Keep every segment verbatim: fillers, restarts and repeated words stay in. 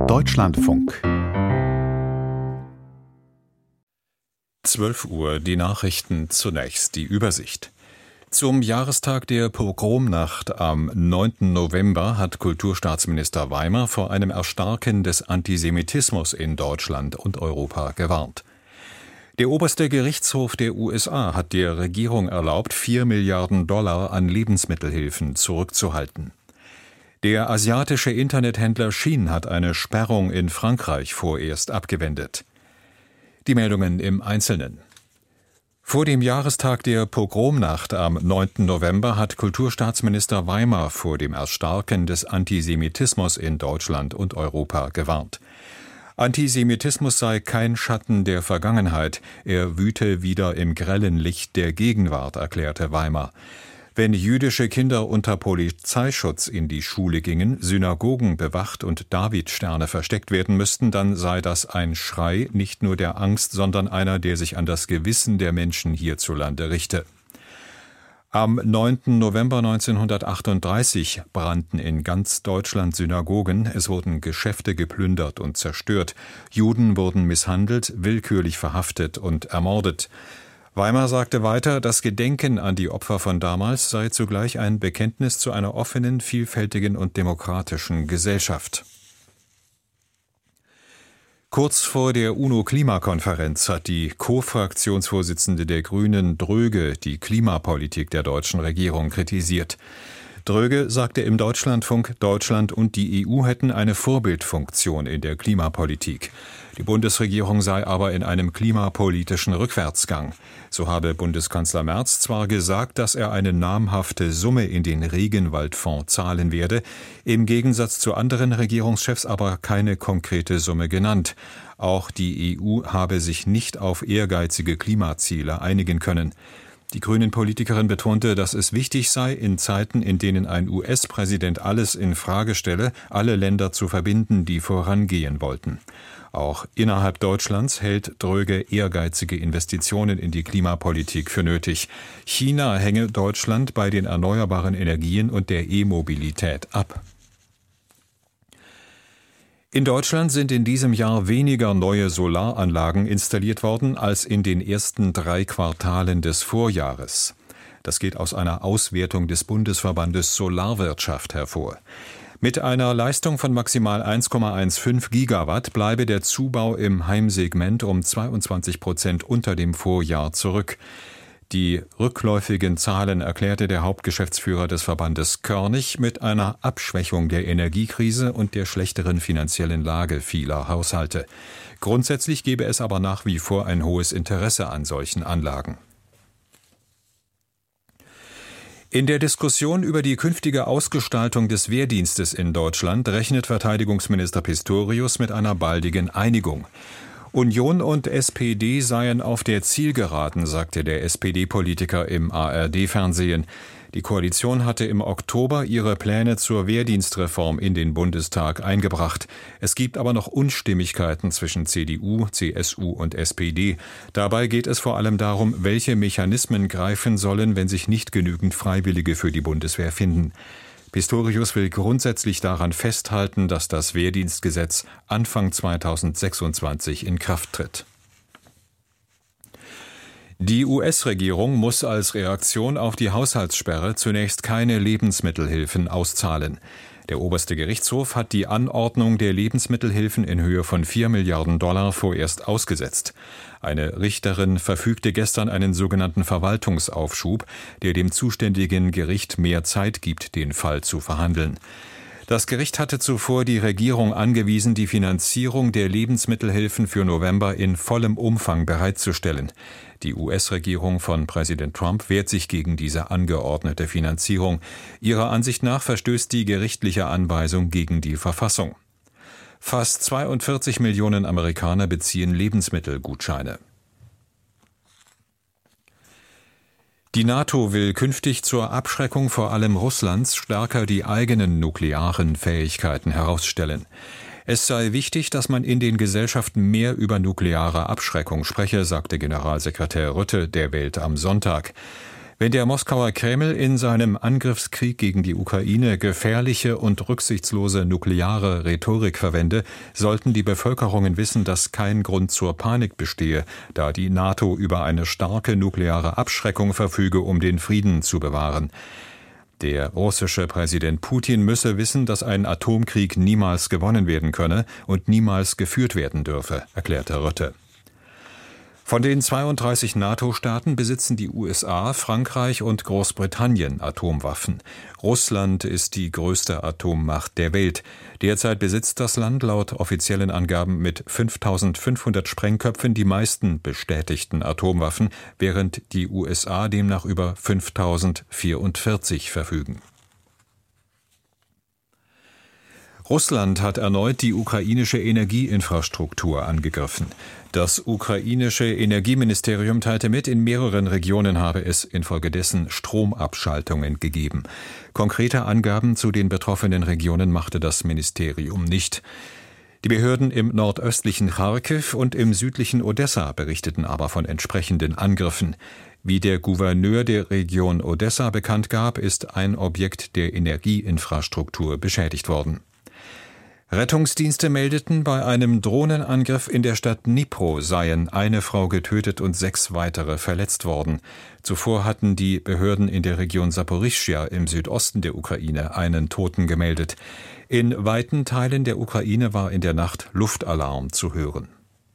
Deutschlandfunk. zwölf Uhr, die Nachrichten zunächst, die Übersicht. Zum Jahrestag der Pogromnacht am neunten November hat Kulturstaatsminister Weimer vor einem Erstarken des Antisemitismus in Deutschland und Europa gewarnt. Der oberste Gerichtshof der U S A hat der Regierung erlaubt, vier Milliarden Dollar an Lebensmittelhilfen zurückzuhalten. Der asiatische Internethändler Shein hat eine Sperrung in Frankreich vorerst abgewendet. Die Meldungen im Einzelnen. Vor dem Jahrestag der Pogromnacht am neunten November hat Kulturstaatsminister Weimer vor dem Erstarken des Antisemitismus in Deutschland und Europa gewarnt. Antisemitismus sei kein Schatten der Vergangenheit, er wüte wieder im grellen Licht der Gegenwart, erklärte Weimer. Wenn jüdische Kinder unter Polizeischutz in die Schule gingen, Synagogen bewacht und Davidsterne versteckt werden müssten, dann sei das ein Schrei nicht nur der Angst, sondern einer, der sich an das Gewissen der Menschen hierzulande richte. Am neunten November neunzehnhundertachtunddreißig brannten in ganz Deutschland Synagogen, es wurden Geschäfte geplündert und zerstört, Juden wurden misshandelt, willkürlich verhaftet und ermordet. Weimer sagte weiter, das Gedenken an die Opfer von damals sei zugleich ein Bekenntnis zu einer offenen, vielfältigen und demokratischen Gesellschaft. Kurz vor der UNO-Klimakonferenz hat die Co-Fraktionsvorsitzende der Grünen, Dröge, die Klimapolitik der deutschen Regierung kritisiert. Dröge sagte im Deutschlandfunk, Deutschland und die E U hätten eine Vorbildfunktion in der Klimapolitik. Die Bundesregierung sei aber in einem klimapolitischen Rückwärtsgang. So habe Bundeskanzler Merz zwar gesagt, dass er eine namhafte Summe in den Regenwaldfonds zahlen werde, im Gegensatz zu anderen Regierungschefs aber keine konkrete Summe genannt. Auch die E U habe sich nicht auf ehrgeizige Klimaziele einigen können. Die Grünen-Politikerin betonte, dass es wichtig sei, in Zeiten, in denen ein U S-Präsident alles in Frage stelle, alle Länder zu verbinden, die vorangehen wollten. Auch innerhalb Deutschlands hält Dröge ehrgeizige Investitionen in die Klimapolitik für nötig. China hänge Deutschland bei den erneuerbaren Energien und der E-Mobilität ab. In Deutschland sind in diesem Jahr weniger neue Solaranlagen installiert worden als in den ersten drei Quartalen des Vorjahres. Das geht aus einer Auswertung des Bundesverbandes Solarwirtschaft hervor. Mit einer Leistung von maximal eins Komma fünfzehn Gigawatt bleibe der Zubau im Heimsegment um zweiundzwanzig Prozent unter dem Vorjahr zurück. Die rückläufigen Zahlen erklärte der Hauptgeschäftsführer des Verbandes Körnig mit einer Abschwächung der Energiekrise und der schlechteren finanziellen Lage vieler Haushalte. Grundsätzlich gebe es aber nach wie vor ein hohes Interesse an solchen Anlagen. In der Diskussion über die künftige Ausgestaltung des Wehrdienstes in Deutschland rechnet Verteidigungsminister Pistorius mit einer baldigen Einigung. Union und S P D seien auf der Zielgeraden, sagte der S P D-Politiker im A R D-Fernsehen. Die Koalition hatte im Oktober ihre Pläne zur Wehrdienstreform in den Bundestag eingebracht. Es gibt aber noch Unstimmigkeiten zwischen C D U, C S U und S P D. Dabei geht es vor allem darum, welche Mechanismen greifen sollen, wenn sich nicht genügend Freiwillige für die Bundeswehr finden. Pistorius will grundsätzlich daran festhalten, dass das Wehrdienstgesetz Anfang zweitausendsechsundzwanzig in Kraft tritt. Die U S-Regierung muss als Reaktion auf die Haushaltssperre zunächst keine Lebensmittelhilfen auszahlen. Der oberste Gerichtshof hat die Anordnung der Lebensmittelhilfen in Höhe von vier Milliarden Dollar vorerst ausgesetzt. Eine Richterin verfügte gestern einen sogenannten Verwaltungsaufschub, der dem zuständigen Gericht mehr Zeit gibt, den Fall zu verhandeln. Das Gericht hatte zuvor die Regierung angewiesen, die Finanzierung der Lebensmittelhilfen für November in vollem Umfang bereitzustellen. Die U S-Regierung von Präsident Trump wehrt sich gegen diese angeordnete Finanzierung. Ihrer Ansicht nach verstößt die gerichtliche Anweisung gegen die Verfassung. Fast zweiundvierzig Millionen Amerikaner beziehen Lebensmittelgutscheine. Die NATO will künftig zur Abschreckung vor allem Russlands stärker die eigenen nuklearen Fähigkeiten herausstellen. Es sei wichtig, dass man in den Gesellschaften mehr über nukleare Abschreckung spreche, sagte Generalsekretär Rutte der Welt am Sonntag. Wenn der Moskauer Kreml in seinem Angriffskrieg gegen die Ukraine gefährliche und rücksichtslose nukleare Rhetorik verwende, sollten die Bevölkerungen wissen, dass kein Grund zur Panik bestehe, da die NATO über eine starke nukleare Abschreckung verfüge, um den Frieden zu bewahren. Der russische Präsident Putin müsse wissen, dass ein Atomkrieg niemals gewonnen werden könne und niemals geführt werden dürfe, erklärte Rutte. Von den zweiunddreißig NATO-Staaten besitzen die U S A, Frankreich und Großbritannien Atomwaffen. Russland ist die größte Atommacht der Welt. Derzeit besitzt das Land laut offiziellen Angaben mit fünftausendfünfhundert Sprengköpfen die meisten bestätigten Atomwaffen, während die U S A demnach über fünftausendvierundvierzig verfügen. Russland hat erneut die ukrainische Energieinfrastruktur angegriffen. Das ukrainische Energieministerium teilte mit, in mehreren Regionen habe es infolgedessen Stromabschaltungen gegeben. Konkrete Angaben zu den betroffenen Regionen machte das Ministerium nicht. Die Behörden im nordöstlichen Charkiw und im südlichen Odessa berichteten aber von entsprechenden Angriffen. Wie der Gouverneur der Region Odessa bekannt gab, ist ein Objekt der Energieinfrastruktur beschädigt worden. Rettungsdienste meldeten, bei einem Drohnenangriff in der Stadt Dnipro seien eine Frau getötet und sechs weitere verletzt worden. Zuvor hatten die Behörden in der Region Saporischschja im Südosten der Ukraine einen Toten gemeldet. In weiten Teilen der Ukraine war in der Nacht Luftalarm zu hören.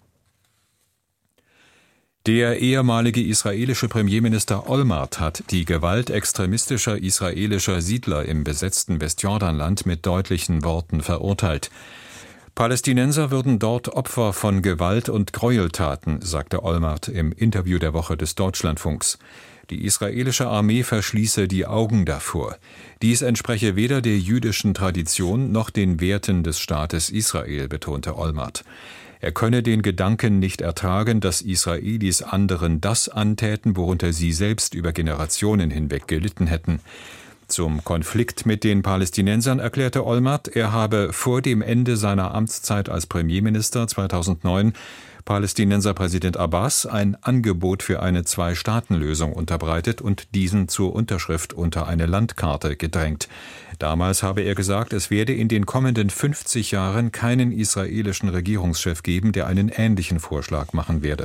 Der ehemalige israelische Premierminister Olmert hat die Gewalt extremistischer israelischer Siedler im besetzten Westjordanland mit deutlichen Worten verurteilt. Palästinenser würden dort Opfer von Gewalt und Gräueltaten, sagte Olmert im Interview der Woche des Deutschlandfunks. Die israelische Armee verschließe die Augen davor. Dies entspreche weder der jüdischen Tradition noch den Werten des Staates Israel, betonte Olmert. Er könne den Gedanken nicht ertragen, dass Israelis anderen das antäten, worunter sie selbst über Generationen hinweg gelitten hätten. Zum Konflikt mit den Palästinensern erklärte Olmert, er habe vor dem Ende seiner Amtszeit als Premierminister zweitausendneun Palästinenserpräsident Abbas ein Angebot für eine Zwei-Staaten-Lösung unterbreitet und diesen zur Unterschrift unter eine Landkarte gedrängt. Damals habe er gesagt, es werde in den kommenden fünfzig Jahren keinen israelischen Regierungschef geben, der einen ähnlichen Vorschlag machen werde.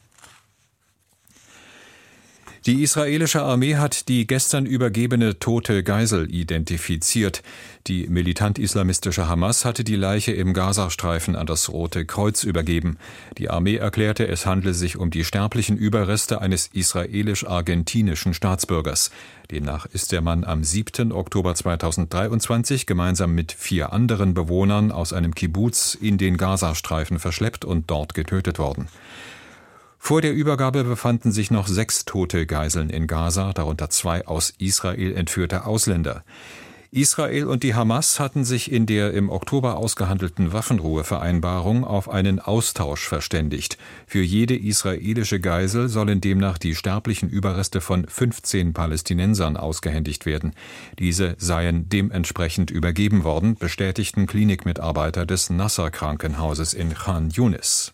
Die israelische Armee hat die gestern übergebene tote Geisel identifiziert. Die militant-islamistische Hamas hatte die Leiche im Gazastreifen an das Rote Kreuz übergeben. Die Armee erklärte, es handle sich um die sterblichen Überreste eines israelisch-argentinischen Staatsbürgers. Demnach ist der Mann am siebten Oktober zweitausenddreiundzwanzig gemeinsam mit vier anderen Bewohnern aus einem Kibbuz in den Gazastreifen verschleppt und dort getötet worden. Vor der Übergabe befanden sich noch sechs tote Geiseln in Gaza, darunter zwei aus Israel entführte Ausländer. Israel und die Hamas hatten sich in der im Oktober ausgehandelten Waffenruhevereinbarung auf einen Austausch verständigt. Für jede israelische Geisel sollen demnach die sterblichen Überreste von fünfzehn Palästinensern ausgehändigt werden. Diese seien dementsprechend übergeben worden, bestätigten Klinikmitarbeiter des Nasser-Krankenhauses in Khan Yunis.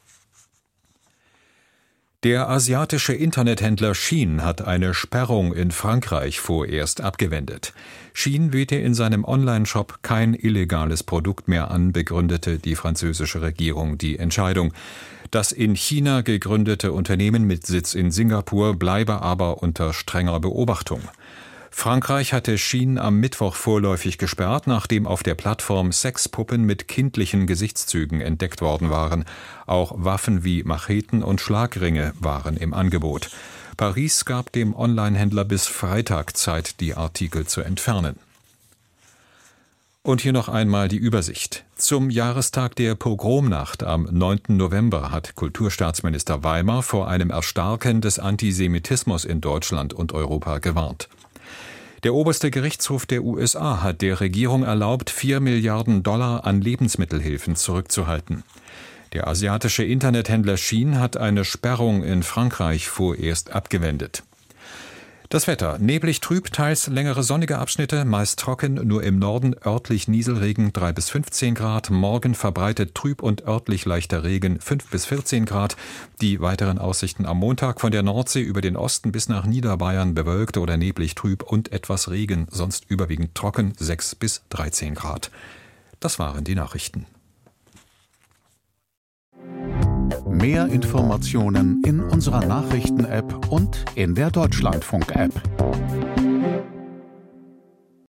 Der asiatische Internethändler Shein hat eine Sperrung in Frankreich vorerst abgewendet. Shein biete in seinem Online-Shop kein illegales Produkt mehr an, begründete die französische Regierung die Entscheidung. Das in China gegründete Unternehmen mit Sitz in Singapur bleibe aber unter strenger Beobachtung. Frankreich hatte Shein am Mittwoch vorläufig gesperrt, nachdem auf der Plattform Sexpuppen mit kindlichen Gesichtszügen entdeckt worden waren. Auch Waffen wie Macheten und Schlagringe waren im Angebot. Paris gab dem Onlinehändler bis Freitag Zeit, die Artikel zu entfernen. Und hier noch einmal die Übersicht. Zum Jahrestag der Pogromnacht am neunten November hat Kulturstaatsminister Weimar vor einem Erstarken des Antisemitismus in Deutschland und Europa gewarnt. Der oberste Gerichtshof der U S A hat der Regierung erlaubt, vier Milliarden Dollar an Lebensmittelhilfen zurückzuhalten. Der asiatische Internethändler Shein hat eine Sperrung in Frankreich vorerst abgewendet. Das Wetter. Neblig trüb, teils längere sonnige Abschnitte, meist trocken, nur im Norden örtlich Nieselregen drei bis fünfzehn Grad. Morgen verbreitet trüb und örtlich leichter Regen fünf bis vierzehn Grad. Die weiteren Aussichten am Montag von der Nordsee über den Osten bis nach Niederbayern bewölkt oder neblig trüb und etwas Regen, sonst überwiegend trocken sechs bis dreizehn Grad. Das waren die Nachrichten. Mehr Informationen in unserer Nachrichten-App und in der Deutschlandfunk-App.